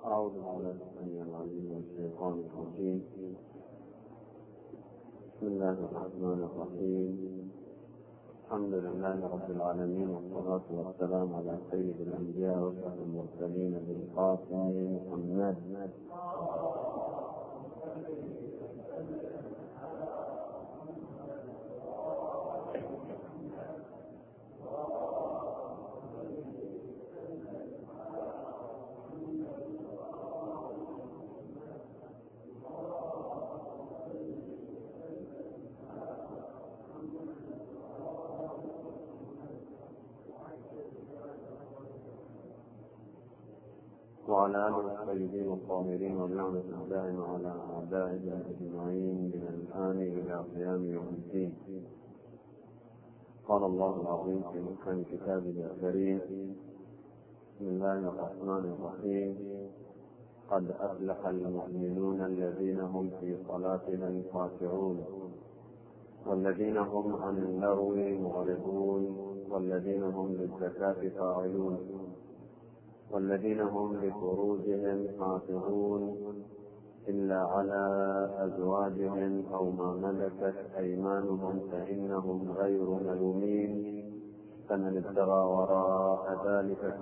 أعوذ بالله السميع العليم من الشيطان الرجيم. بسم الله الرحمن الرحيم. الحمد لله رب العالمين، والصلاة والسلام على سيد الأنبياء وأشرف المرسلين بالقاسم محمد. وعلى آله الطيبين الطاهرين واللعنة الدائمة على أعدائهم أجمعين من الآن إلى قيام يوم الدين. قال الله العظيم في محكم كتابه الكريم: بسم الله الرحمن الرحيم. قد أفلح المؤمنون الذين هم في صلاتهم خاشعون والذين هم عن اللغو معرضون والذين هم للزكاة فاعلون والذين هم لفروجهم حافظون إلا على أزواجهم أو ما ملكت أيمانهم فإنهم غير ملومين، فمن ابتغى وراء ذلك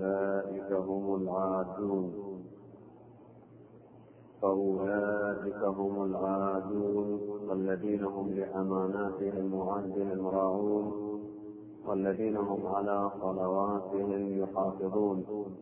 فأولئك هم العادون والذين هم لأماناتهم وعهدهم راعون والذين هم على صلواتهم يحافظون،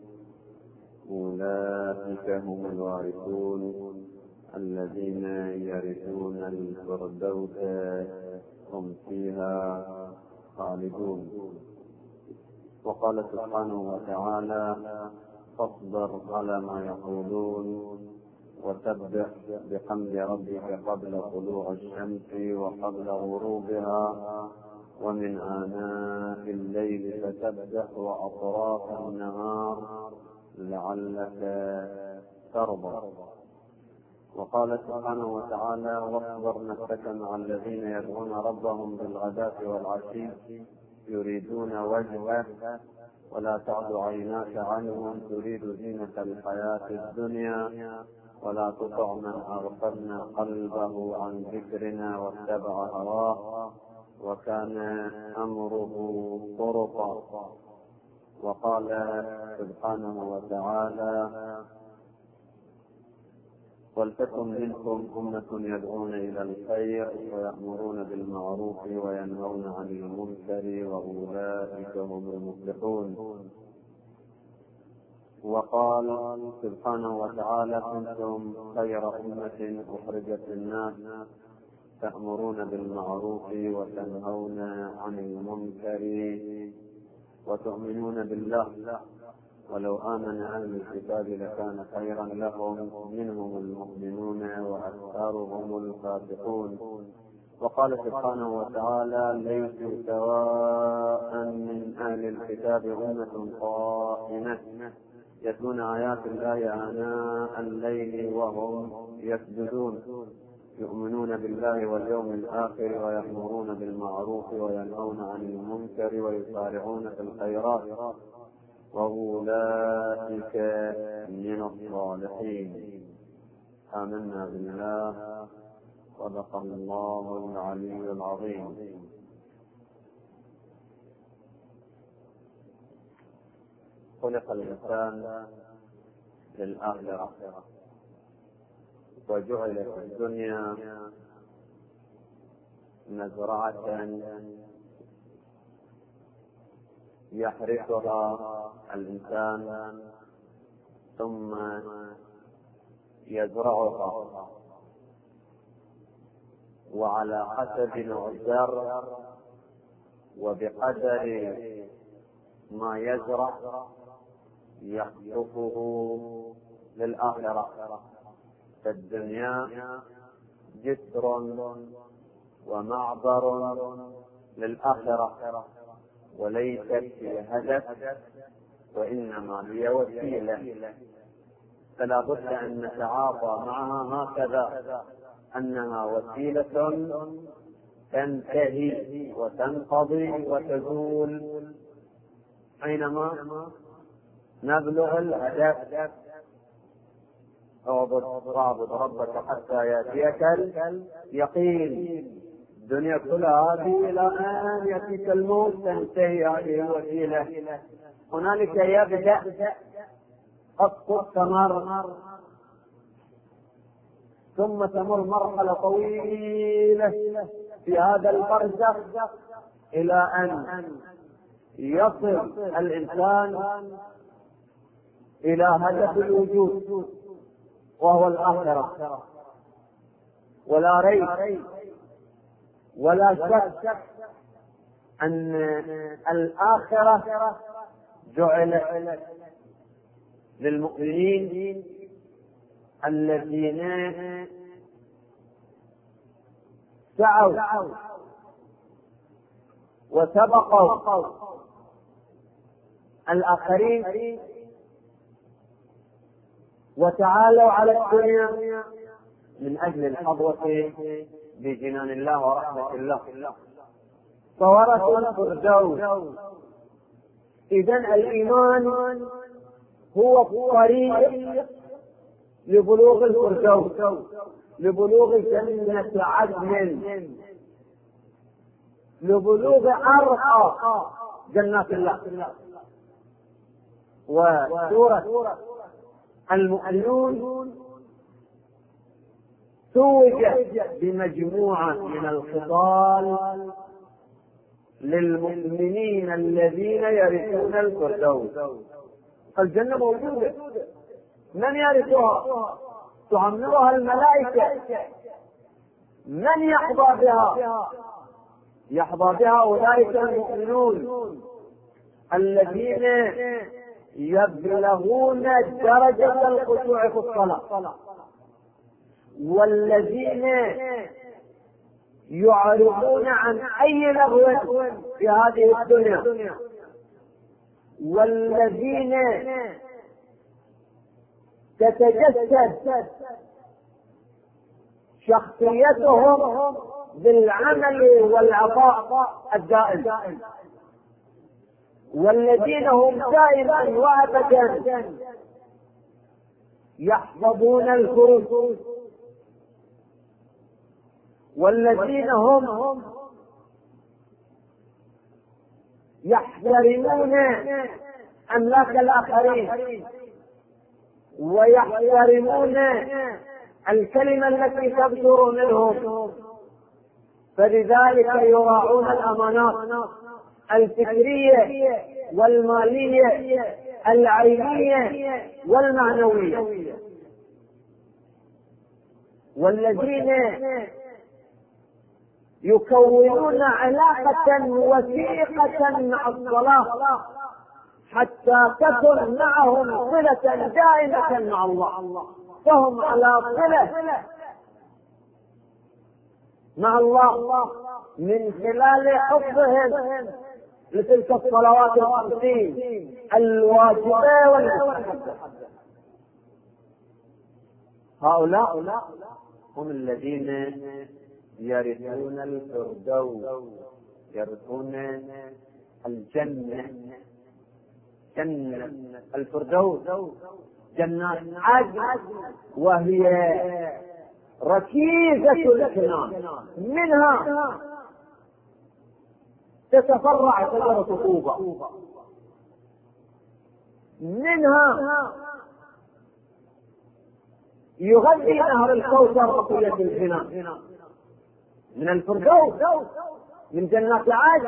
أولئك هم الوارثون الذين يرثون الفردوس هم فيها خالدون. وقال سبحانه وتعالى: فاصبر على ما يقولون وسبح بحمد ربك قبل طلوع الشمس وقبل غروبها ومن آناء الليل فسبح وأطراف النهار لعلك ترضى. وقال سبحانه وتعالى: واصبر نفسك مع الذين يدعون ربهم بالغداة والعشي يريدون وجهه ولا تعد عيناك عنهم تريد زينة الحياة الدنيا ولا تطع من أغفلنا قلبه عن ذكرنا واتبع هواه وكان أمره فرطا. وقال سبحانه وتعالى: ولتكن منكم أمة يدعون إلى الخير ويأمرون بالمعروف وينهون عن المنكر وأولئك هم المفلحون. وقال سبحانه وتعالى: كنتم خير أمة أخرجت للناس تأمرون بالمعروف وتنهون عن المنكر وتؤمنون بالله ولو آمن أهل الكتاب لكان خيرا لهم منهم المؤمنون وأكثرهم الفاسقون. وقال سبحانه وتعالى: ليسوا سواء من أهل الكتاب أمة قائمة يتلون آيات الله آناء الليل وهم يسجدون يؤمنون بالله واليوم الآخر ويأمرون بالمعروف وينهون عن المنكر ويسارعون في الخيرات وأولئك من الصالحين. آمنا بالله. صدق الله العلي العظيم. خلق الإنسان للآخرة وجعلت الدنيا مزرعة يحرثها الإنسان ثم يزرعها، وعلى حسب نوع الزرع وبقدر ما يزرع يحدثه للآخرة. فالدنيا جسر ومعبر للآخرة وليست هي هدف، وإنما هي وسيلة، فلا بد أن نتعاطى معها هكذا، أنها وسيلة تنتهي وتنقضي وتزول حينما نبلغ الهدف. واعبد ربك حتى يأتيك اليقين. الدنيا كلها هذه إلى أن يأتيك الموت تنتهي هذه الوسيلة. هنالك يبدأ قط ثمر، ثم تمر مرحلة طويلة في هذا البرزخ إلى أن يصل الإنسان إلى هدف الوجود وهو الآخرة. ولا ريب ولا شك أن الآخرة جعلت للمؤمنين الذين سعوا وسبقوا الآخرين وتعالوا على الدنيا من أجل الحظوة بجنان الله ورحمة الله، فورثوا الفردوس. إذن الإيمان هو الطريق لبلوغ الفردوس، لبلوغ جنة عدن، لبلوغ أرقى جنات الله. وسورة المؤمنون توجد بمجموعة من الخصال للمؤمنين الذين يرثون الفردوس. الجنة موجودة، من يرثها؟ تعمرها الملائكة. من يحظى بها؟ يحظى بها أولئك المؤمنون الذين يبلغون درجة الخشوع في الصلاة، والذين يعرضون عن أي لغو في هذه الدنيا، والذين تتجسد شخصيتهم بالعمل والعطاء الدائم، والذين هم دائما وابدا يحفظون الفروج، والذين هم يحترمون أملاك الآخرين، ويحترمون الكلمة التي تصدر منهم، فلذلك يراعون الأمانات الفكرية والمالية العينية والمعنوية. والذين يكونون علاقة وثيقة مع الصلاة حتى تكون معهم صلة دائمة مع الله، فهم على صلة مع الله من خلال حفظهم لتلك الصلوات الخمسين الواجبة والمستحبة. هؤلاء هم الذين يرثون الفردوس، يرثون الجنة. جنة الفردوس جنات عدن، وهي ركيزة الجنان، منها تتفرع شجرة طوبى، منها يغذي نهر الكوثر بقية الجنان، من الفردوس من جنات عدن.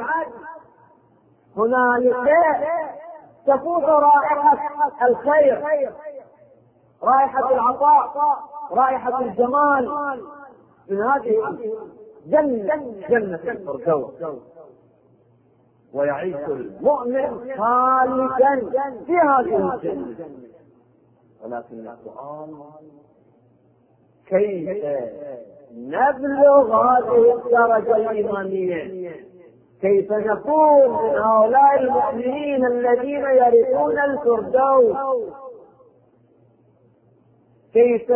هنالك تفوت رائحة الخير، رائحة العطاء، رائحة الجمال من هذه جنة الفردوس. ويعيش المؤمن خالدا في هذه الجنة. ولكن السؤال كيف نبلغ هذه الدرجة الإيمانية؟ كيف نكون من هؤلاء المؤمنين الذين يرثون الفردوس؟ كيف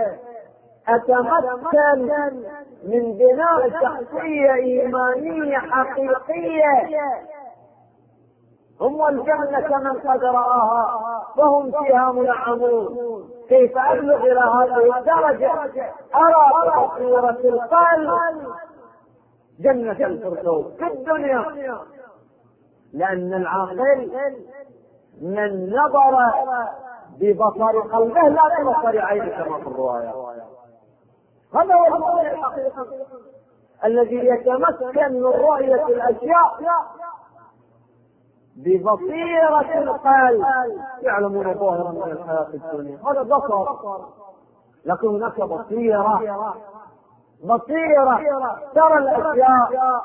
أتمكن من بناء شخصية إيمانية حقيقية هم والجنة من قد رآها وهم فيها منعمون. كيف أبلغ إلى هذه الدرجة؟ أرى بصيرة القلب جنة الفردوس في الدنيا، لأن العاقل من نظر ببصر قلبه لا ببصر عينه كما في الرواية. هذا هو البصر الحقيقي الذي يتمكن من رؤية الأشياء ببصيرة القلب، يعلمون ظاهرا من الحياة الدنيا، هذا بصر. لكن هناك بصيرة ترى الأشياء.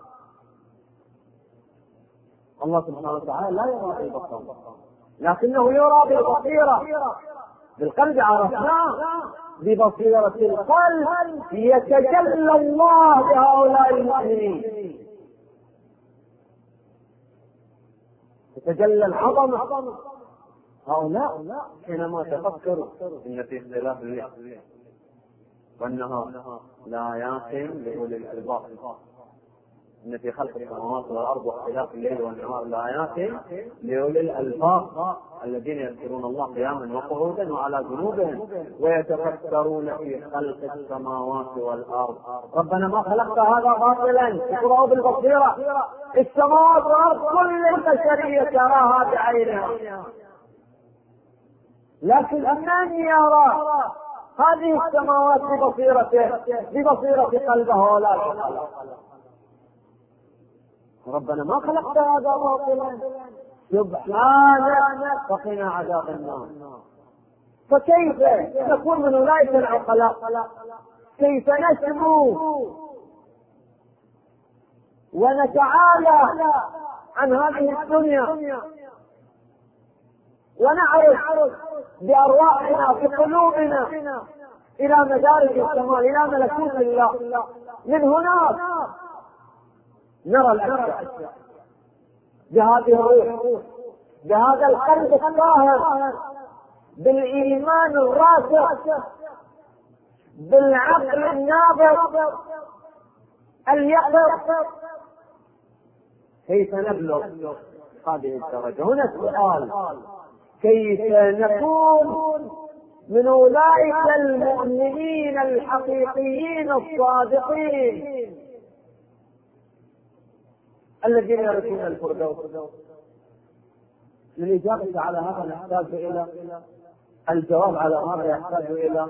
الله سبحانه وتعالى لا يرى بالبصر، لكنه يرى بالبصيرة. بالقلب عرفناه، ببصيرة القلب يتجلى الله بهؤلاء المؤمنين، يتجلى العظمة هؤلاء حينما تفكروا إن في اختلاف الليل والنهار لآيات لأولي الألباب، إن في خلق السماوات والأرض واختلاف الليل والنهار لآيات لأولي الألباب الذين يذكرون الله قياما وقعودا وعلى جنوبهم ويتفكرون في خلق السماوات والأرض. ربنا ما خلقت هذا باطلا، اقرأوا بالبصيرة. السماوات والأرض كل البشرية تراها بعينها، لكن من يرى هذه السماوات ببصيرة قلبه ولا بقلبه؟ ربنا ما خلقت هذا باطلا سبحانك فقنا عذاب النار. فكيف نكون من أولئك العقلاء؟ كيف نسمو ونتعالى عن هذه الدنيا ونعرف بأرواحنا في قلوبنا إلى مدارج السماء، إلى ملكوت الله؟ من هناك نرى الأشياء بهذه الروح، بهذا القلب الطاهر، بالإيمان الراسخ، بالعقل النابض اليقظ. كيف نبلغ هذه الدرجة؟ هنا السؤال: كيف نكون من أولئك المؤمنين الحقيقيين الصادقين الذين يرثون الفردوس؟ للإجابة على هذا نحتاج إلى الجواب على هذا، يحتاج إلى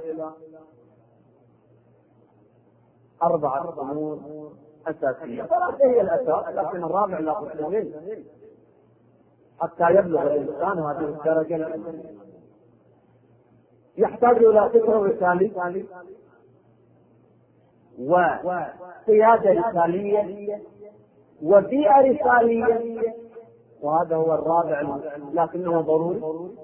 4 أمور أساسية. 3 هي الأساس، لكن الرابع لا بد منه حتى يبلغ الإنسان هذه الدرجة. يحتاج إلى فكر رسالي وقيادة رسالية وبيئة رسالية، وهذا هو الرابع لكنه ضروري،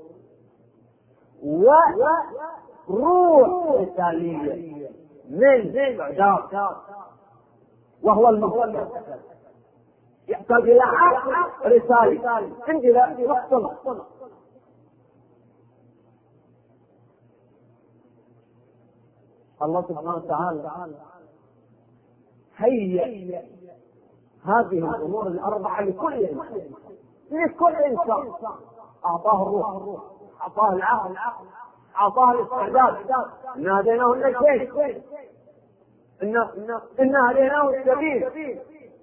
وروح رسالية من إعداد وهو المفروض. يحتاج إلى عقل رسالي. عندي لا نقطة. الله سبحانه وتعالى هيئ هذه الأمور ال4 لكل إنسان. أعطاه الروح، أعطاه العقل، أعطاه الاستعداد. إن هديناه النجدين، إن هديناه السبيل.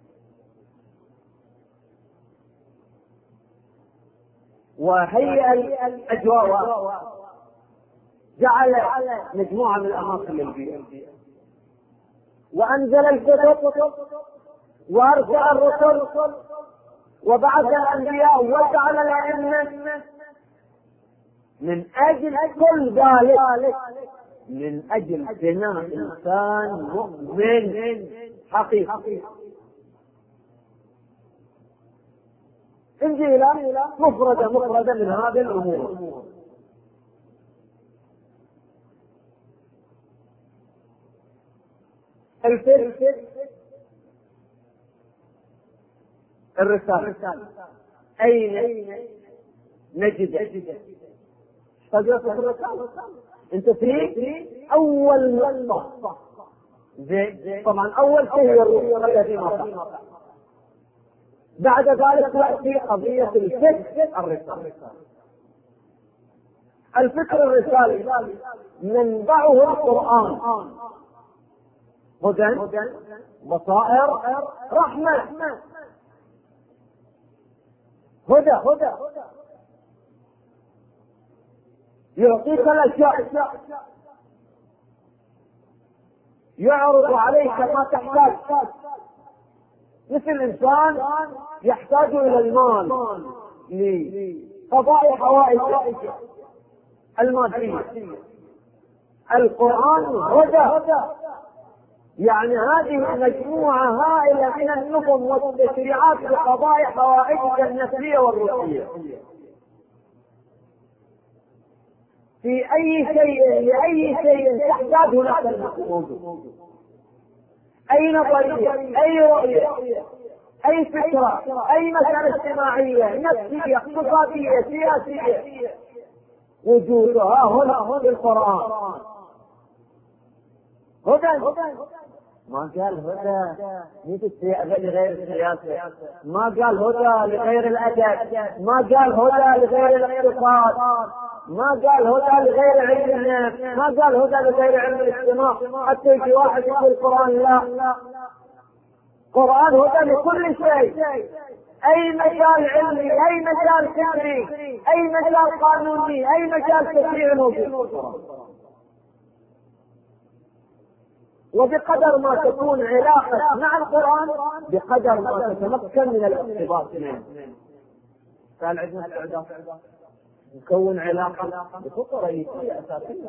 وهيئ الأجواء، جعل مجموعة من الأماكن للبيئة، وأنزل الكتب وأرسل الرسل وبعث الأنبياء وجعل الأئمة. من أجل كل ذلك، من أجل بناء إنسان مؤمن حقيقي. انجيلا مفردة من هذه الأمور. الفكر، الرسالة، أين نجد تجربة الرسالة؟ أنت في أول نقطة. طبعا أول شيء الروح الذي مطلع، بعد ذلك تأتي قضية الفكر الرسالي. الفكر الرسالي منبعه القرآن، هدى بصائر رحمة. هدى يعطيك الأشياء، يعرض عليك ما تحتاج. مثل الإنسان يحتاج إلى المال لقضاء حوائجه المادية، القرآن هدى، يعني هذه مجموعة هائلة من النظم والتشريعات لقضاء حوائجك النفسية والروحية في أي شيء لأي شيء تحتاج هناك الموجود. أي نظرية، أي رؤية، أي فكرة، أي مسألة اجتماعية، نفسية، اقتصادية، سياسية، وجودها هنا في القرآن. هدى ما قال هدى لغير السياسة، ما قال هدى لغير الأدب، ما قال هدى لغير الاقتصاد، ما قال هدى لغير علم النفس، ما قال هدى لغير علم الاجتماع. حتى يجي واحد يقول القرآن لا، القرآن هدى لكل شيء، أي مجال علمي، أي مجال فكري، أي مجال قانوني، أي مجال تشريعي موجود. وبقدر ما تكون علاقة مع القرآن بقدر ما تتمكن من الاقتباس منه. قال عندنا استعداد نكون علاقة بخطة رئيسية أساسية.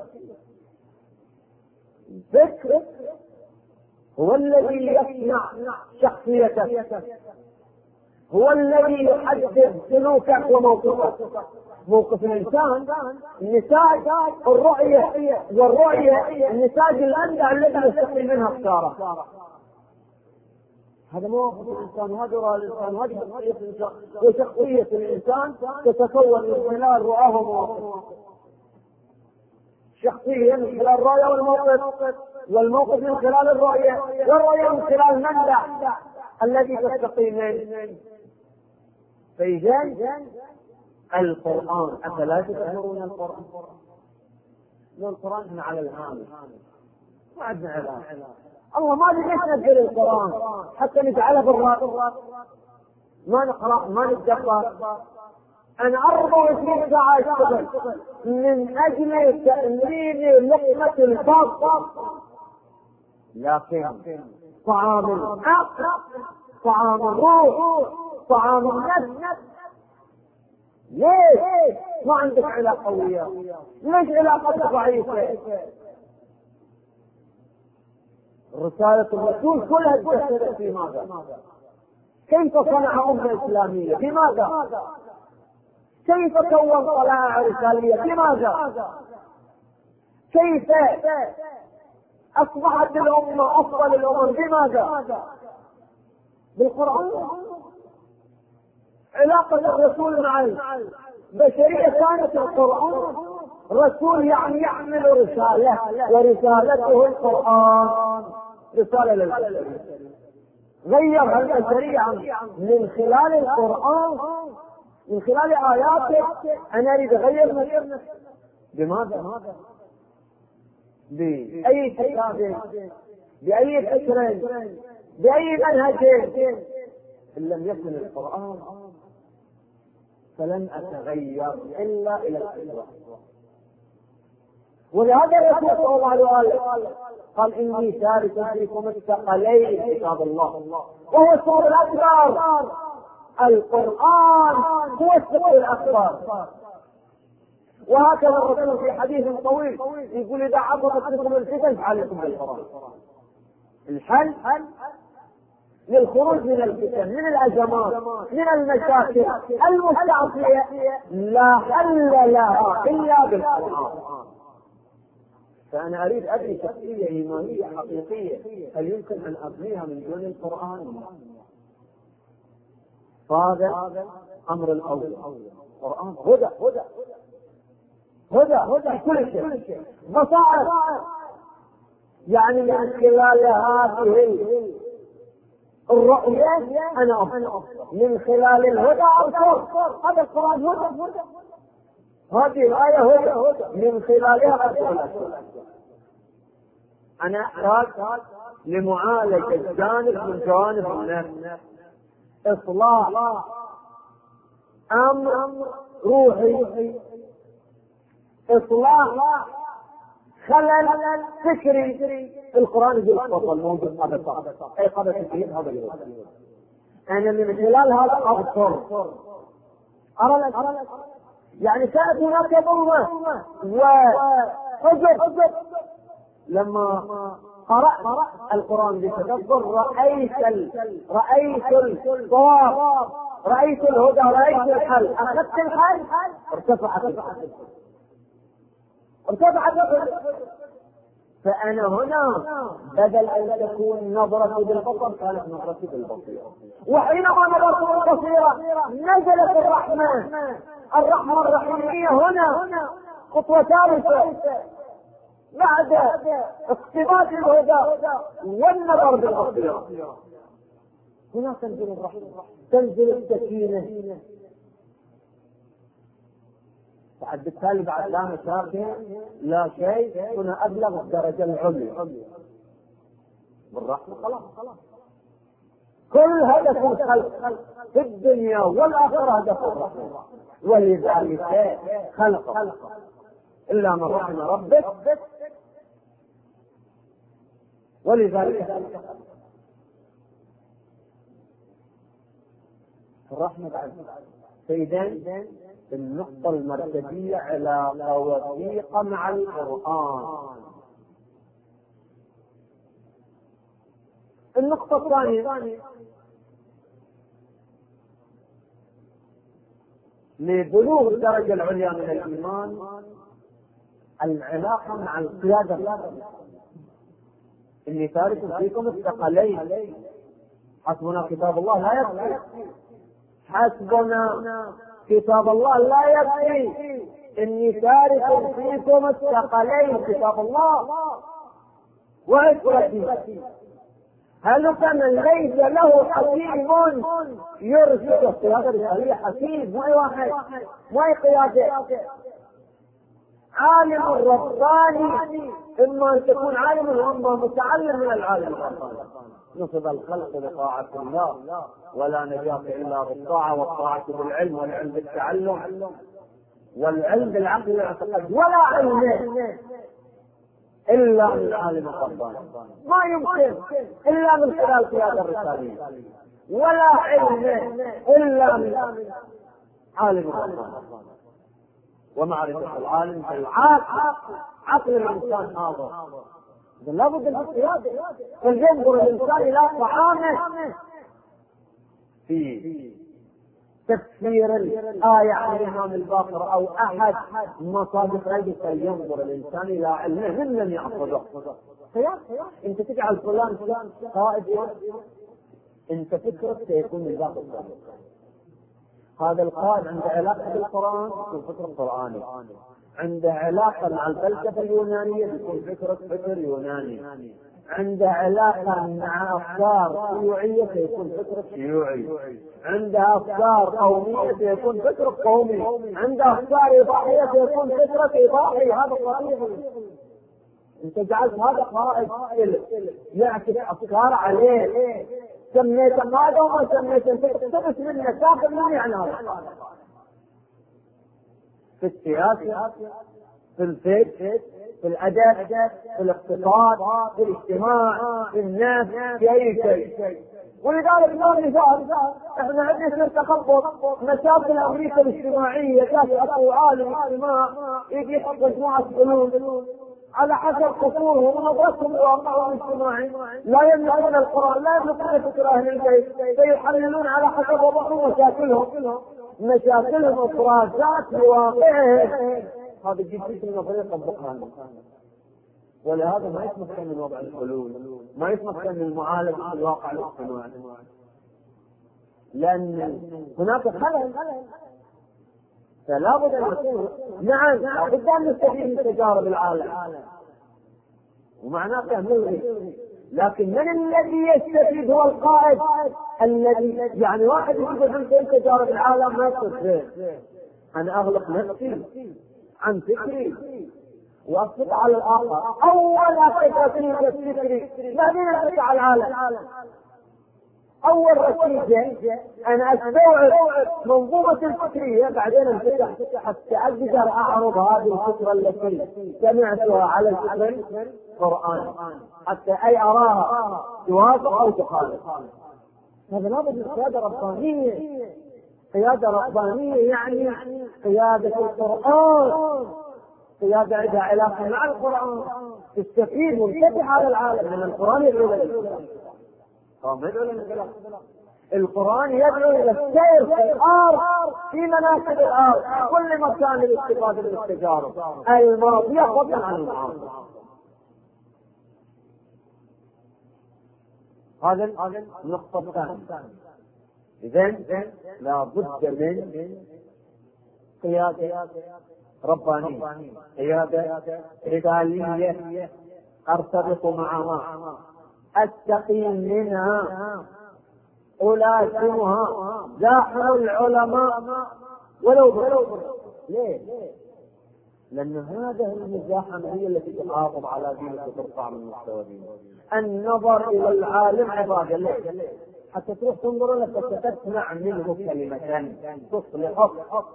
الذكر هو الذي يصنع شخصيتك، هو الذي يحدد سلوكك وموقفك. موقف الإنسان النتاج الرؤية، والرؤية النتاج الأندع الذي يستقي منها أفكاره. هذا موقف الإنسان، وهذا رأي الإنسان، وهذه شخصية الإنسان. وشخصية الإنسان تتكون من خلال رؤاه وموقفه. شخصية من خلال الرؤية والموقف، والموقف من خلال الرؤية، والرؤية من خلال المنبع الذي تستقي منه. فإذا القرآن أفلا تذكرون القرآن؟ القرآن احنا على الهامش، ما عندنا علاقة. الله ما ليش ننزل القرآن حتى نجعله بالراس، ما نقرأ ما نتدبر. أنا 24 ساعة أشتغل من أجل تأمين لقمة الفضل، لكن طعام العقل، طعام الروح، طعام النفس، ليش ما عندك علاقة وياه؟ ليش علاقتك ضعيفة؟ رسالة الرسول كلها تجسدت في ماذا؟ كيف صنع أمة إسلامية؟ بماذا؟ كيف كون طلائع رسالية؟ بماذا؟ كيف أصبحت الأمة أفضل الأمم؟ بماذا؟ بالقرآن. علاقة الرسول مع البشرية كانت القرآن. رسول يعني يحمل رسالة، ورسالته القرآن، رسالة للبشرية. غيرها البشرية من خلال القرآن، من خلال آياته. أنا أريد أغير نفسي. بماذا؟ بأي كتاب، بأي فكر، بأي منهج، إن لم يكن القرآن فلن أتغير إلا إلى الإسلام. ولهذا الرسول صلى الله عليه وسلم قال إني تارك فيكم الثقلين كتاب الله وهو الثقل الأكبر. القرآن هو الثقل الأكبر. وهكذا الرسول في حديث طويل يقول إذا عظمت لكم الفتن فعليكم بالقرآن. الحل للخروج من الفتن، من الأزمات، من المشاكل المستعصية، لا حل لها إلا بالقرآن. فأنا أريد أبني شخصية إيمانية حقيقية، هل يمكن أن أبنيها من دون القرآن؟ هذا أمر الأول. القرآن هدى كل شيء، بصائر، يعني من خلال هذه الرؤية أنا أبصر، من خلال الهدى أبصر. هذا القرآن هدى، هذه الآية هدى، من خلالها أبصر. أنا أحتاج لمعالجة جانب من جوانب النفس، إصلاح أمر روحي، إصلاح خلل فكري. القرآن يقول تفضل موجود هذا أي قبل تكليف هذا اليوم. أنا من خلال هذا أبصر. أرى لك يعني كانت هناك ظلمة وحجب. لما قرأت القرآن بتدبر رأيت الصواب، رأيت الهدى، رأيت الحل. أخذت الحل ارتفعت. فأنا هنا بدل أن تكون نظرتي بالبصر كانت نظرتي بالبصيرة. وحينما نظرت بالبصيرة نزلت الرحمة الرحيمية هنا خطوة ثالثة بعد اقتباس الهدى والنظر بالبصيرة. هنا تنزل الرحمة، تنزل السكينة. بالتالي بعد لا مشاكل لا شيء، هنا أبلغ الدرجة العليا بالرحمة. خلاص كل هدف الخلق في الدنيا والآخرة هدف الرحمة، ولذلك خلق إلا من رحم ربك. ولذلك الرحمة بعد سيدان النقطة المركزية علاقة وثيقة مع القرآن. النقطة الثانية لبلوغ الدرجة العليا من الإيمان العلاقة مع القيادة. إني تارك فيكم الثقلين، حسبنا كتاب الله لا يكفي، حسبنا كتاب الله لا يكفي، إني تارك فيكم الثقلين كتاب الله وعترتي. هل كان ليس له حكيم يرشد القيادة الرسالية؟ حكيم مو واحد، مو قيادة. عالم رباني، إما أن تكون عالم وإما متعلم من العالم الرباني. نصب الخلق بطاعة الله، ولا نجاة إلا بالطاعة، والطاعة بالعلم، والعلم بالتعلم، والعلم بالعقل والاعتقاد. ولا علم إلا من العالم الرباني، ما يمكن إلا من خلال القيادة الرسالية. ولا علم إلا من عالم الرباني. ومعرفة العالم عقل الإنسان حاضر، لابد من القيادة. فلينظر الإنسان إلى طعامه في تفسير الآية عن الإمام الباقر أو أحد مصادق العلم، فلينظر الإنسان إلى علمه من لم يأخذه. أنت تجعل فلان قائد، أنت فكرك سيكون الباقر. هذا القائد عنده علاقة بالقرآن يكون فكر قرآني، عنده علاقة مع الفلسفة اليونانية يكون فكر يوناني، عنده علاقة مع أفكار شيوعية سيكون فكر شيوعي، عنده أفكار قومية سيكون فكر قومي، عنده أفكار إضاحية سيكون فكر إضاحي. هذا صحيح. أنت جعلت هذا قائد يعكس أفكار عليه، سميت هذا وما سميت انت، اقتبس منه، تاخذ من يعني هذا في السياسة، في الفقه، في الأدب، في الاقتصاد، في الاجتماع، في الناس، في أي شيء. ولذلك ما مثال، احنا عندنا يصير تخبط مشاكل أمريكا الاجتماعية، كافي أكو عالم اجتماع يجي يحط مجموعة حلول على حسب قصورهم ونظرتهم لواقعهم الاجتماعي. لا يملكون القرآن، لا يملكون فكر أهل البيت، فيحللون على حسب وضعهم مشاكلهم إفرازات لواقعهم. هذا جديد من نظرية طبقها. ولهذا ما يتمكن من وضع الحلول، ما يتمكن من معالجة الواقع الاجتماعي، لأن هناك خلل. فلا بد أن يكون، نعم لابد أن نستفيد من تجارب العالم، ومعناته نلغي لكن من الذي يستفيد؟ هو القائد الذي يعني واحد يقول انت جارب العالم ما تصير، انا اغلق نفسي عن فكري واسقط على الاخر. اول ركيزه فكري بعدين اسقط على العالم. اول ركيزه انا استوعب منظومه الفكريه بعدين انفتح حتى اقدر اعرض هذه الفكره التي سمعتها على الفكر القرآن حتى اي اراها توافق او تخالف. هذا لابد من قياده ربانيه. قياده ربانيه يعني قياده القرآن، قياده عندها علاقه مع القرآن، تستفيد وتنفتح على العالم. من القرآن يدعو القرآن يدعو الى السير في الارض في مناكب الارض كل مكان للاستفاده من التجارب الماضيه فضلا عن الماضي. هذا النقطه الثانيه. اذن لا بد من قياده ربانيه، قياده رجاليه ارتبط معها، استقيم منها، ألازمها، زاحم العلماء ولو ليه؟ لأن هذه المزاحمة هي التي تحافظ على دينك وترفع من مستوى دينك. النظر إلى العالم عبادة. ليه؟ حتى تروح تنظر لك تسمع منه كلمة تصلحك.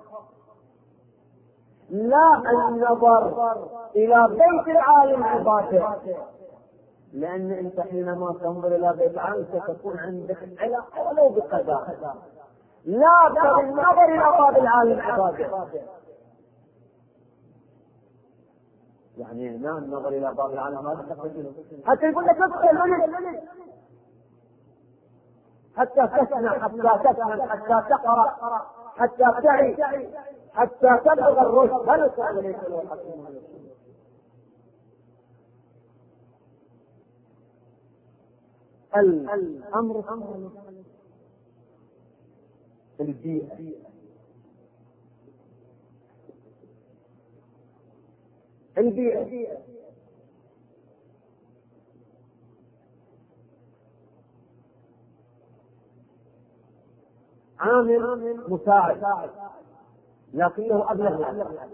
لا النظر إلى بيت العالم عبادة، لأن أنت حينما تنظر إلى بيت العالم ستكون عندك علاقة ولو بقدر. لا بل النظر إلى باب العالم عبادة. يعني هنا النظر إلى باب العالم هذا حتى يقول لك ادخل حتى تسمع، حتى تفهم، حتى تقرأ، حتى تعي، حتى تبلغ الرشد. هل تعلم الأمر البيئة. البيئة عامل مساعد لكنه أبلغ.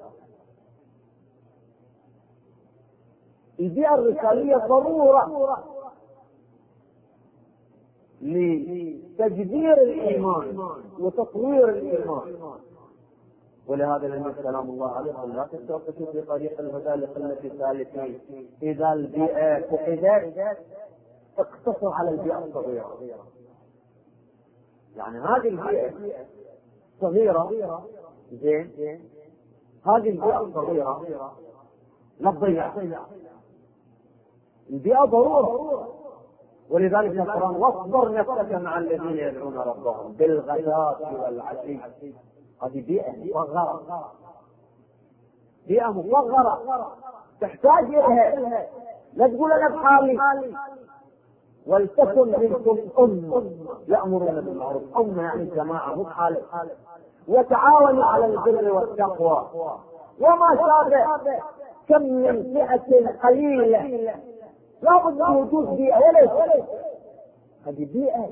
البيئة الرسالية ضرورة لتجدير الإيمان وتطوير الإيمان. ولهذا النبي سلام الله عليه قال لا تتوقفوا في طريق الهدى لقلة سالكين. إذا البيئة فقدت اقتصر على البيئة الصغيرة. يعني هذه البيئة صغيرة زين، هذه البيئة الصغيرة لا تضيع. البيئة ضرورة. ولذلك القرآن واصبر نفسك مع الذين يدعون ربهم بالغداة والعشي. هذه بيئة مصغرة، بيئة مصغرة تحتاج إليها. لا تقول أنا بحالي. ولتكن منكم أمة يأمرون بالمعروف. أمة يعني جماعة مو بحالك. وتعاونوا على البر والتقوى وما شابه. كم من فئة قليلة لابد من وجود بيئة. وليس هذه بيئة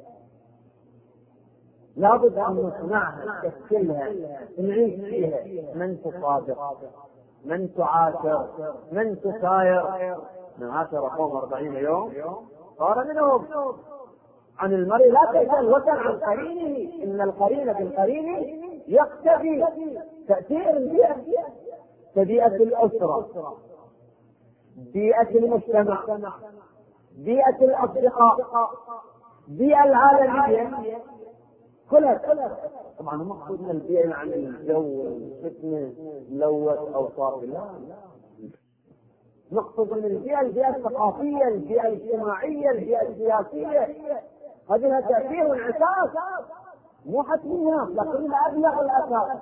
لابد أن نصنعها، نشكلها، نعيش فيها. من تصادق، من تعاشر، من تساير. من عاشر قوم 40 يوم صار منهم. عن المرء لا تسأل وسل عن قرينه، إن القرين بالقرين يقتدي. تأثير البيئة كبيئة الأسرة، بيئة المجتمع، بيئة الأصدقاء، بيئة العالمية كلها. طبعا مقصود من البيئة عن الجو الفتنة ملوث أو صافي. لا، نقصد من البيئة الثقافية، البيئة الاجتماعية، البيئة السياسية. هذه لها تأثير وانعكاس مو حتمية لكنها أبلغ الأساس.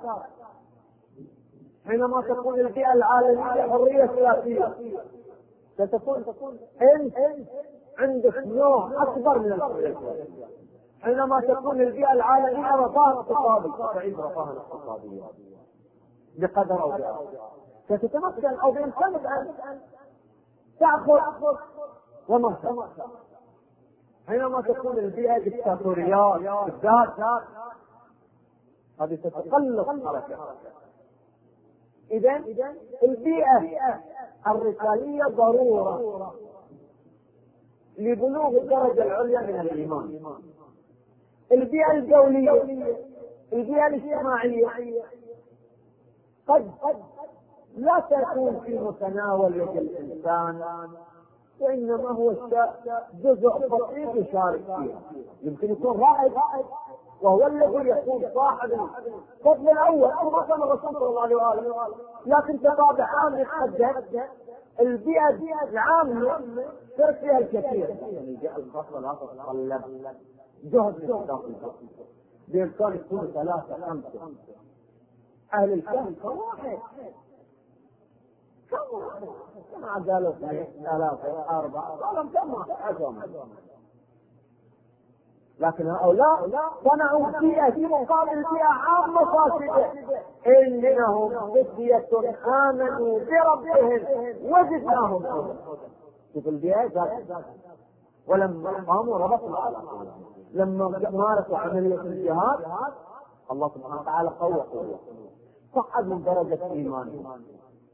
حينما تكون البيئة العالمية حرية سياسية ستكون انت عندك نوع اكبر من الحرية. حينما تكون البيئة العالمية رفاه اقتصادي تعيد رفاها اقتصاديا بقدر او بقدر. ستتمكن او بامكانك ان تأخذ ومرتفع. حينما تكون البيئة دكتاتوريات بالذات هذه تتقلص حركة. إذا البيئة الرسالية ضرورة لبلوغ الدرجة العليا من الإيمان. البيئة الدولية، البيئة الاجتماعية قد لا تكون في متناول يد الإنسان، وإنما هو جزء بسيط يشارك فيه. يمكن يكون رائد وهو الذي يكون صاحب الفضل الأول أو مثلا الرسول صلى الله عليه وآله، لكن كطابع عام يتحدث البيئة العامة صار فيها الكثير. البيئة الخاصة لا تتطلب جهد الاستضافة، بإمكان يكون 3 5 أهل الفهم كواحد، كما قالوا 3 4 قالوا كما عزونا. لكن هؤلاء صنعوا بيئة في مقابل بيئة عامة فاسدة. إنهم فتية آمنوا بربهم وزدناهم هدى. شوف البيئة ذات. ولما قاموا ربطوا العلاقة، لما مارسوا عملية الجهاد الله سبحانه وتعالى قوة صعد من درجة إيمانهم،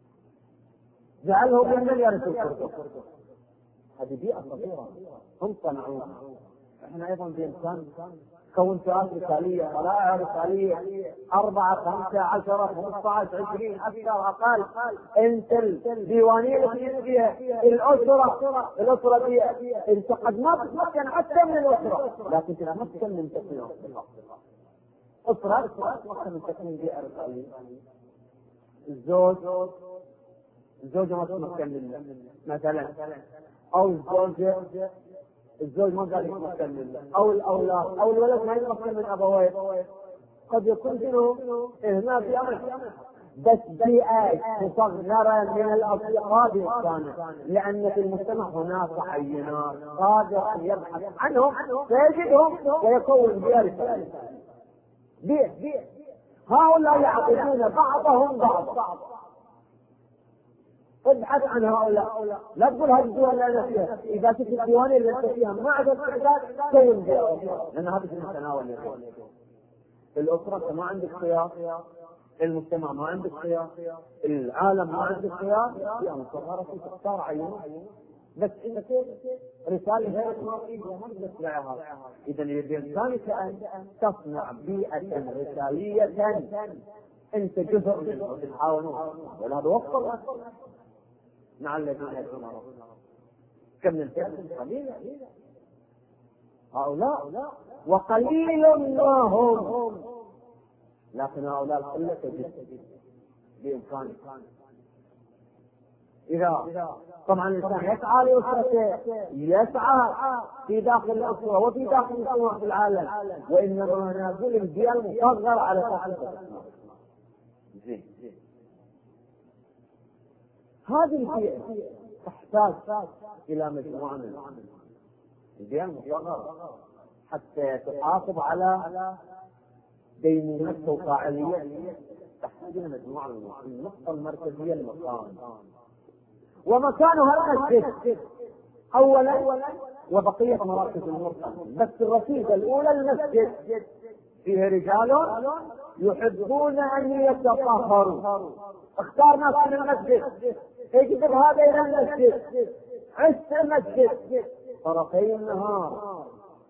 جعلهم ممن يرث الفردوس. هذه بيئة خطيرة هم صنعوها. احنا ايضا بامكان كون فئات رساليه، طلائع رساليه 4 5 10 15 20 اكثر اقل. انت الديوانيه اللي فيها الاسره دي انت قد ما تتمكن حتى من الاسره، لكن تتمكن من تكوين اسره تتمكن من تكوين بيئه رساليه. الزوجه ما تتمكن منه مثلا، او الزوج ما قاعد يتمكن منه، او الاولاد او الولد ما يتمكن من ابويه. قد يكون فيهم هنا في امر بس بيئه مصغره من الاصدقاء بإمكانه، لان في المجتمع هناك عينات قادر ان يبحث عنهم فيجدهم ويكون بيئه. هؤلاء يعطون بعضهم بعض. ابحث عن هؤلاء، لا تقول هذه الدول لا نفسها. اذا كنت الديوان اللي انت فيها ما عندك استعداد كون بيئه، لان هذا في متناول يدك. الاسره ما عندك خيار، المجتمع ما عندك خيار، العالم ما عندك خيار، يا مصغره تختار عينه. بس انت رساله غير ما تسمعها. اذا بامكانك ان تصنع بيئه رساليه انت جزء منه تحاولون، ولا توصل مع الذين يدعون كم من فئة قليلة هؤلاء وقليل ما هم، لكن هؤلاء القلة تجد بإمكانه. إذا طبعا الإنسان يسعى لأسرته، يسعى في داخل الأسرة وفي داخل المجتمع في العالم، وإنما نقول البيئة المصغرة على تحقيق هذه البيئة تحتاج إلى مجموعة من البيئة المصغرة حتى تحافظ على ديمومتها وفاعليتها. تحتاج إلى مجموعة من النقطة المركزية المكان، ومكانها المسجد أولا وبقية مراكز المركز. بس الركيزة الأولى المسجد، فيه رجال يحبون أن يتطهروا، اختار ناس من المسجد، اجذب هذا إلى المسجد، عش المسجد طرفي النهار،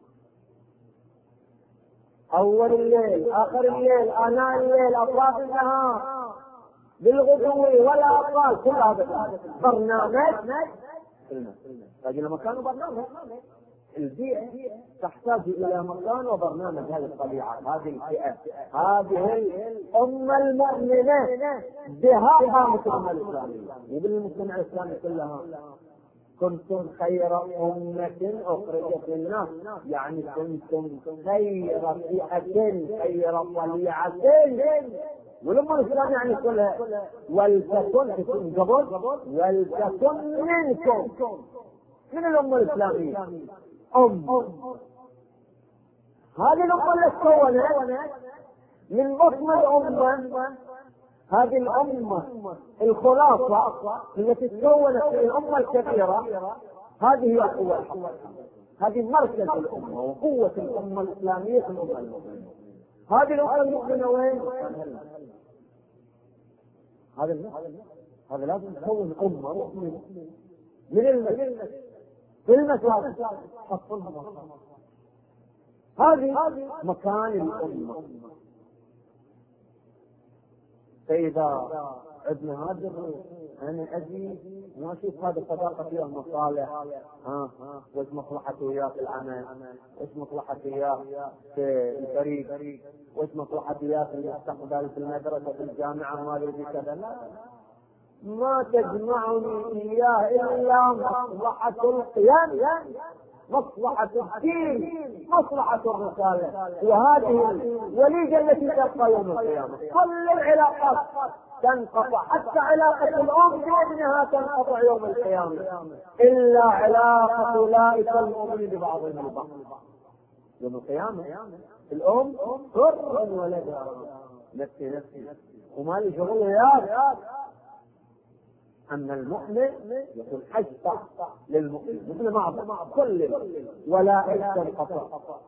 أول الليل آخر الليل آناء الليل أطراف النهار، بالغدو والآصال، كل هذا برنامج لكن مكان وبرنامج. البيئة تحتاج إلى مكان وبرنامج. هذه الطبيعة، هذه الفئة، هذه الأمة المؤمنة بها قامت الأمة الإسلامية وبالمجتمع الإسلامي كلها. كنتم خير أمة أخرجت للناس، يعني كنتم خير فئة خير طليعة. والأمة الإسلامية يعني كلها. ولتكن تكون قبل ولتكن منكم من الأمة الإسلامية هذه الأمة اللي تكونت من بطن الأمة. هذه الأمة الخلاصة التي تكونت في الأمة الكبيرة هذه هي القوة الحقيقية، هذه مركز الأمة وقوة الأمة الإسلامية في الأمة المؤمنة. هذه الأمة المؤمنة وين؟ هذا لازم تكون أمة مؤمنة من المسجد في المساجد. هذه مكان الأمة. فإذا عندنا هذا الروح أنا أجي ما أشوف هذا الصداقة فيها مصالح، وش مصلحتي وياه في العمل، وش مصلحتي وياه في الفريق، وش مصلحتي وياه في المستقبل في المدرسة في الجامعة ما أدري كذا. لا، ما تجمعني إياه إلا مصلحة القيام، مصلحة الدين، مصلحة الرسالة. وهذه الوليدة التي تبقى يوم القيامة. كل العلاقات تنقطع، حتى علاقة الأم بابنها تنقطع يوم القيامة، إلا علاقة أولئك المؤمنين ببعضهم البعض. يوم القيامة الأم حر من ولدها، نفسي وما لي شغل وياك. أن المؤمن يكون حجة للمؤمن مثل مع كل ولا تنقطع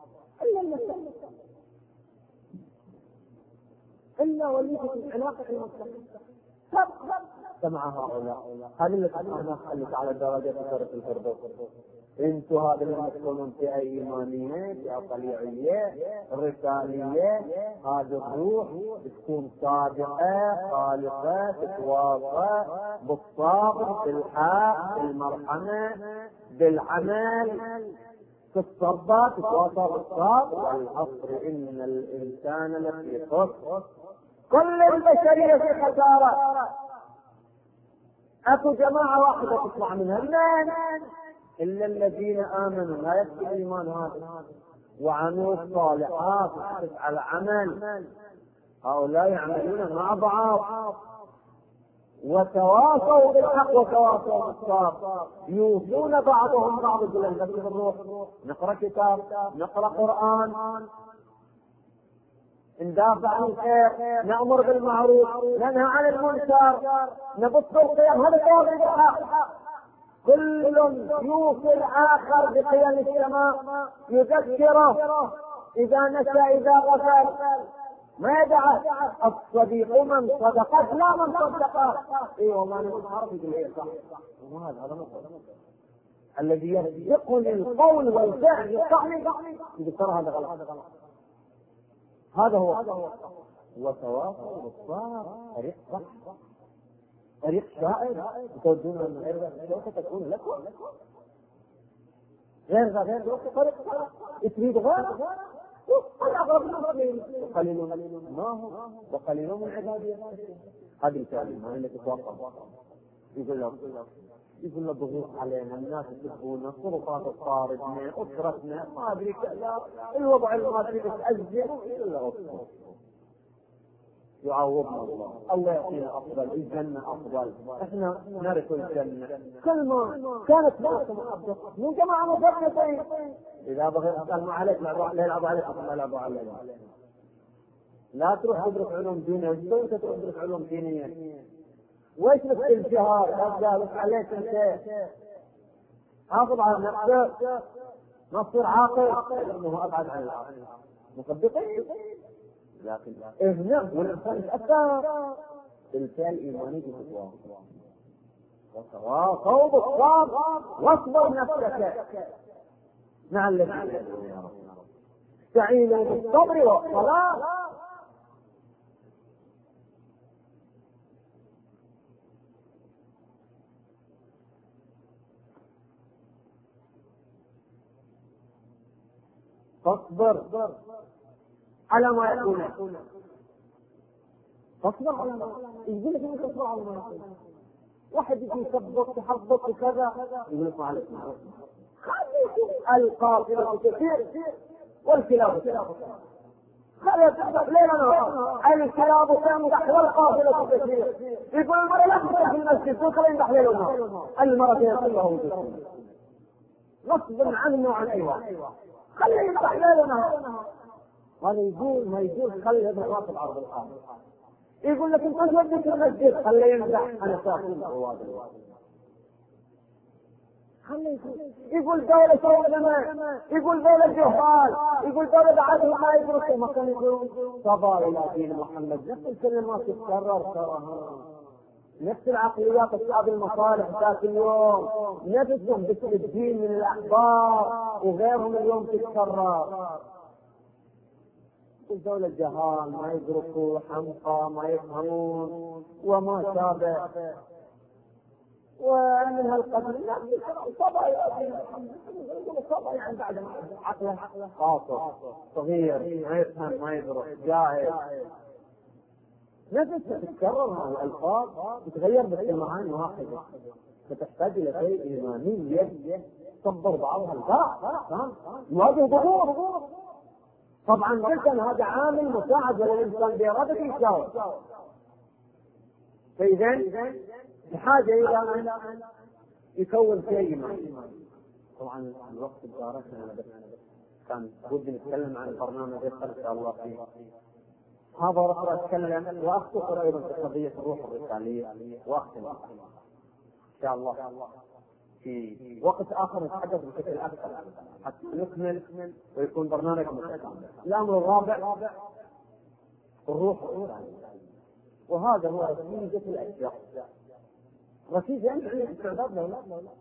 إلا وليدة العلاقة المستقيمة مع هؤلاء. هذه اللي خلت على درجة درجة الفردوس. انتوا هذا اللي تكونون في ايمانيه، في اقليعيه، رساليه. هذه الروح تكون صادقه خالصه، تتواصى بالصبر، بالحق، بالمرحمه، بالعمل، في الصبر تتواصى بالصبر. والعصر ان الانسان لفي خسر، كل البشريه في خساره. اكو جماعه واحده تطلع منها من إلا الذين آمنوا، لا يكفي الإيمان هذا، وعملوا الصالحات وحرص على عمل. هؤلاء يعملون مع بعض وتواصوا بالحق وتواصوا بالصبر، يوصون بعضهم بعض بالروح. نقرأ كتاب، نقرأ قرآن، ندافع عن الخير، نأمر بالمعروف، ننهى عن المنكر، نبث القيم. هذا تواصي بالحق. كل يوصي الآخر بقيم السماء، يذكره إذا نسى إذا غفل، ما يدعه. الصديق من صدقت لا من صدقه. ايوه ما نعرف يقول ايه صح. هذا مصدق الذي يصدقني القول والفعل يصحني يذكر هذا غلط. هذا هو وتواصل بالصبر. طريق صح، طريق شائع. تودون من غير ذلك تكون لكم غير ذلك طريق تريد غيره. قليل ما هو وقليل من عبادي. هذه الكلمة التي تتوقف. يقول له ضغوط علينا، الناس يسبونا، الطرقات الطاردنا، أسرتنا، ما أدري كذا، الوضع المادي يتأزم. يعوضنا الله يعطينا أفضل، الجنة أفضل، إحنا نرث الجنة. كل ما كانت ناس محبة من جماعة مفرطين، إذا بغيت أسأل عليك لا يلعب عليك ما يلعب عليك. لا تروح تدرس علوم دينية، وأنت تروح تدرس علوم دينية. وإيش لك الجهاد؟ قالوا عليك أنت حافظ على نفسك، ما تصير عاقل، لأنه أبعد عن العقل. مصدقين لكن إذن والإنسان يتأثر بالفعل الإيماني وتواصوا بالصبر واصبر نفسك مع الذين استعينوا بالصبر والصلاة. تصبر على ما يكون، تصبر على ما يقول لك انت تصبر على ما يكون. واحد يجي يسبق تحبط وكذا يقول لك معلش القافلة كثير والكلاب كثير. خلي تحبط ليلا نهار، الكلاب تمدح والقافلة كثير. يقول المرأة لا تفتح المسجد وخلي يمدح ليلا نهار، المرأة يقول له وجود غصب عنه وعن ايوه، خلي يمدح ليلا نهار. هذا يقول ما يقول خلي هذا الراتب عرض الحال. يقول لك انت وديت المسجد خليه يمزح انا ساكن. يقول دولة علماء، يقول دولة جهال، يقول دولة بعدهم ما يدرسوا، ما كانوا يقولون صبا إلى دين محمد. نفس الكلمات تتكرر تراها، نفس العقليات أصحاب المصالح ذات اليوم، نفسهم باسم الدين من الأحبار وغيرهم اليوم تتكرر. الدولة الجهال ما يدركوا، حمقى ما يفهمون وما شابه. ومن هالقدر صبا يعني بعد عقله قاصر صغير ما يفهم ما يدرك جاهل. نفس تتكرر الألفاظ تتغير بس المعاني واحدة، فتحتاج إلى شيء إيماني تصبر بعضها البعض يواجه ظهور. طبعا قلت أن هذا عامل مساعد للإنسان بإرادة الإنسان، فإذا بحاجة إلى أن يكون شيء إيماني. طبعا الوقت باركنا، كان ودي نتكلم عن البرنامج إن شاء الله فيه هذا رح أتكلم وأختصر أيضا في قضية الروح الرسالية وأختم إن شاء الله في وقت آخر نتحدث بشكل أكثر حتى نكمل ويكون برنامج متكامل. الأمر الرابع الروح الرسالية، وهذا هو ركيزة الأشياء. ركيزة عند استعداد له.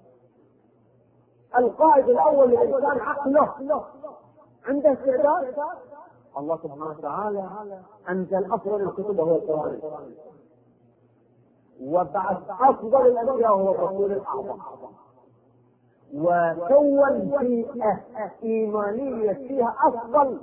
القائد الأول للإنسان عقله عنده استعداد. الله سبحانه وتعالى أنزل أفضل الكتب وهو القرآن، وبعث أفضل الأنبياء وهو الرسول الأعظم، وكون بيئة إيمانية فيها أفضل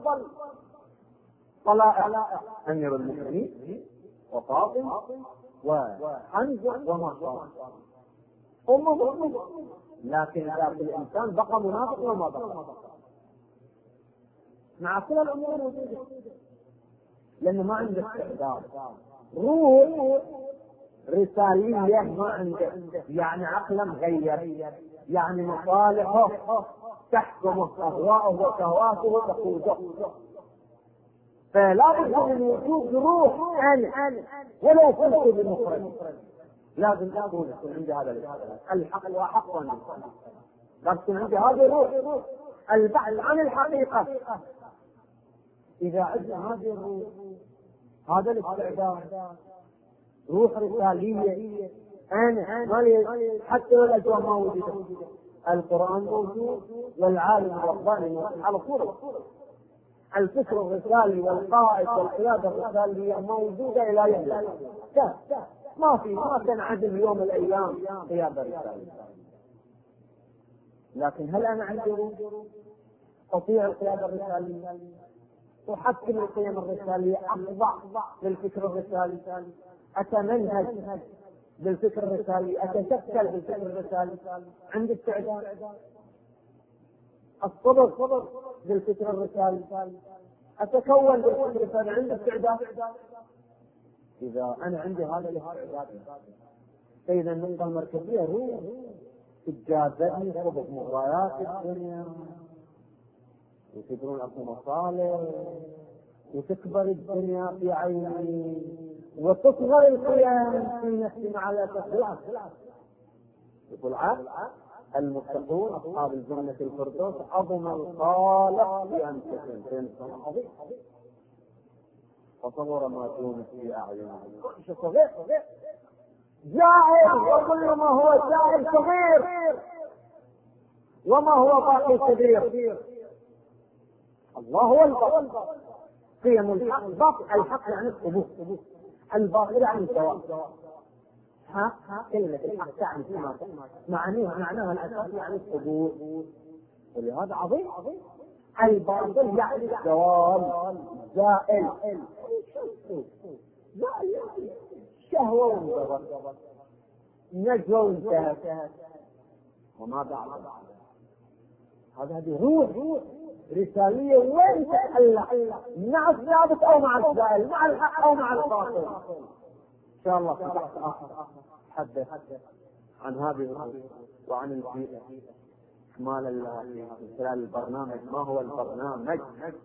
طلائع أمير المؤمنين وفاطمة وحمزة وما شاء الله. لكن ذاك الإنسان بقى منافق وما بقى مع كل الأمور موجودة، لأنه ما عنده استعداد. روح رسالية ما عنده، يعني عقله مغير، يعني مصالحه تحكمه، أهواءه وشهواته تقوده. فلا بد من وجود روح أنا ولو كنت بمفرد، لازم أكون عندي هذا الحق وحق أن لازم عندي هذه الروح البحث عن الحقيقة. إذا عندنا هذه الروح، هذا الاستعداد، روح رسالية، أنا حتى لو الأجواء ما وجدت، القرآن موجود والعالم الرباني على طول، الفكر الرسالي والقائد والقيادة الرسالية موجودة إلى يوم ما تنعدم يوم الأيام قيادة رسالية. لكن هل أنا عندي روح أطيع القيادة الرسالية، أحكم القيم الرسالية، أخضع للفكر الرسالي، أتمنهج بالفكر الرسالي، أتشكل بالفكر الرسالي، عندي استعداد، الصبر بالفكر الرسالي، أتكون بالفكر الرسالي، عندي استعداد. إذا أنا عندي هذا الاستعداد، فإذا النقطة المركزية روح تجاذبني سبب مغريات الدنيا، وتدرون أكو مصالح، وتكبر الدنيا في عيني، وتصغر القيام في نفسي مع الأسف. يقول المتقون أصحاب الجنة الفردوس أضمن الصالح بأنفسهم، إنسان عظيم فصور ما دون في أعينهم صغير جاهل، وكل ما هو جاهل صغير، وما هو باقي كبير. الله هو الباطل، قيم الحق، الحق يعني الثبوت، الباطل يعني السواء. كلمة الحق تعني معناها الأساس يعني الثبوت، ولهذا عظيم. الباطل يعني الزوال، زائل، شهوة وانتهت، نجوى وانتهت، وما بعد. هذه روح رسالية وين تتألق مع الثابت أو مع الزائل، مع الحق أو مع الباطل. إن شاء الله في بحث آخر أتحدث عن هذه الروح وعن البيئة إكمالا لها في خلال البرنامج. ما هو البرنامج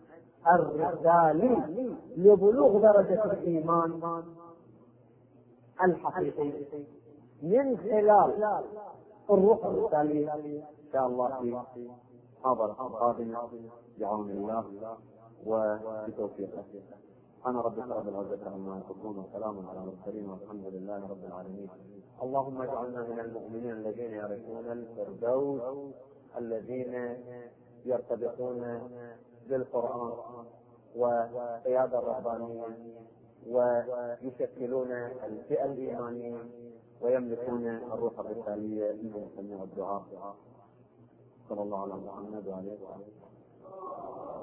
الرسالي لبلوغ درجة الإيمان الحقيقي من خلال الروح الرسالية إن شاء الله في محاضرة قادمة بعون الله وبتوفيقه. أنا رب رب العزة عما يصفون وسلام على المرسلين والحمد لله رب العالمين. اللهم اجعلنا من المؤمنين الذين يرثون الفردوس، الذين يرتبطون بالقرآن والقيادة الربانية ويشكلون الفئة الإيمانية ويملكون الروح الرسالية من سميع الدعاء. صلى الله على محمد وعلى آله وصحبه.